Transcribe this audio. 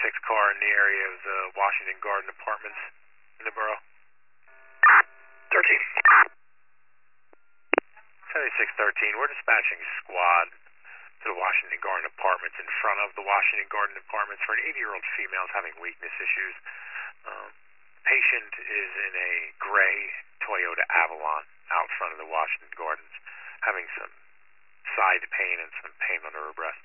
car in the area of the Washington Garden Apartments in the borough? 13. 7613, we're dispatching squad to the Washington Garden Apartments in front of the Washington Garden Apartments for an 80-year-old female having weakness issues. Patient is in a gray Toyota Avalon out front of the Washington Gardens, having some side pain and some pain under her breast.